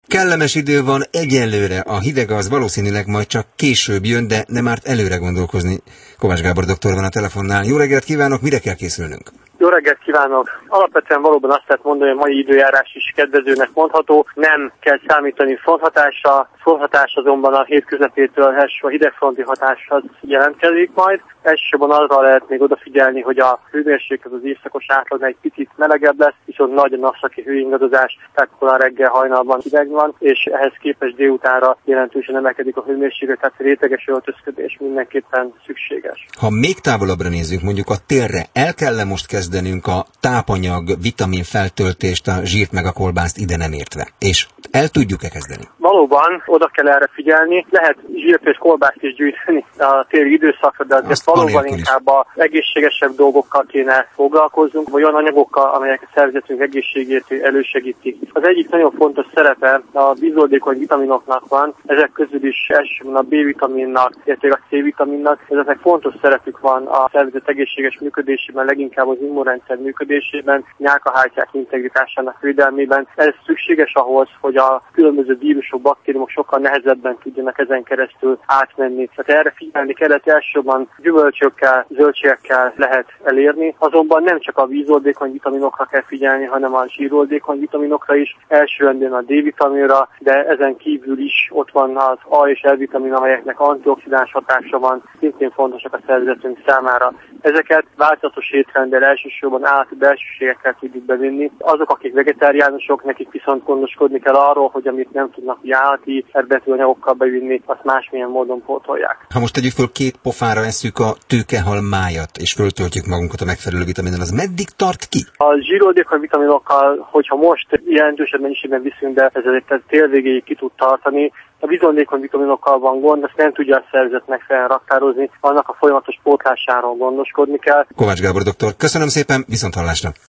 Kellemes idő van egyelőre, a hideg az valószínűleg majd csak később jön, de nem árt előre gondolkozni. Kovács Gábor doktor van a telefonnál. Jó reggelt kívánok, mire kell készülnünk? Jó reggelt kívánok! Alapvetően valóban azt lehet mondani, hogy a mai időjárás is kedvezőnek mondható. Nem kell számítani fronthatásra, fronthatás azonban a hét közepétől a hidegfronti hatáshoz jelentkezik majd. Elsősorban arra lehet még odafigyelni, hogy a hőmérséklet az éjszakos átlagnál egy picit melegebb lesz, viszont nagy a napszaki hőingadozás, tehát a reggel hajnalban hideg van, és ehhez képest délutánra jelentősen emelkedik a hőmérséklet, tehát réteges öltözködés mindenképpen szükséges. Ha még távolabbra nézzük, mondjuk a térre, el kell most kezdenünk a tápanyag, vitamin feltöltést, a zsírt meg a kolbászt ide nem értve. És el tudjuk-e kezdeni? Valóban oda kell erre figyelni, lehet zsírt és kolbászt is gyűjteni a téli időszakra, de azért valóban inkább az egészségesebb dolgokkal kéne foglalkozzunk, vagy olyan anyagokkal, amelyek a szervezetünk egészségét elősegítik. Az egyik nagyon fontos szerepe a vízoldékony vitaminoknak van, ezek közül is elsősorban a B-vitaminnak, illetve a C-vitaminnak, ezeknek fontos szerepük van a szervezet egészséges működésében, leginkább az immunrendszer működésében, nyálkahártyák integritásának védelmében. Ez szükséges ahhoz, hogy a különböző vírusok, baktériumok sokkal nehezebben tudjanak ezen keresztül átmenni. Tehát erre figyelni kellett, elsősorban gyümölcsökkel, zöldségekkel lehet elérni. Azonban nem csak a vízoldékony vitaminokra kell figyelni, hanem a zsíroldékony vitaminokra is, elsőrendben a D-vitaminra, de ezen kívül is ott van az A és L-vitamin, amelyeknek antioxidáns hatása van, szintén fontosak a szervezetünk számára. Ezeket változatos étrenddel elsősorban állati belsőségekkel tudjuk bevinni. Azok, akik vegetáriánusok, nekik viszont gondoskodni kell arról, hogy amit nem tudnak állati eredetű anyagokkal bevinni, azt másmilyen módon pótolják. Ha most tegyük föl 2 pofára esszük a tőkehal májat, és föltöltjük magunkat a megfelelő vitaminnal, az meddig tart ki? A zsíroldékony vitaminokkal, hogyha most jelentősebb mennyiségben viszünk, de ez tél végéig ki tud tartani. A vízoldékony vitaminokkal van gond, ezt nem tudja a szervezet megfelelően raktározni, annak a folyamatos pótlásáról gondoskodni kell. Kovács Gábor doktor, köszönöm szépen, viszonthallásra!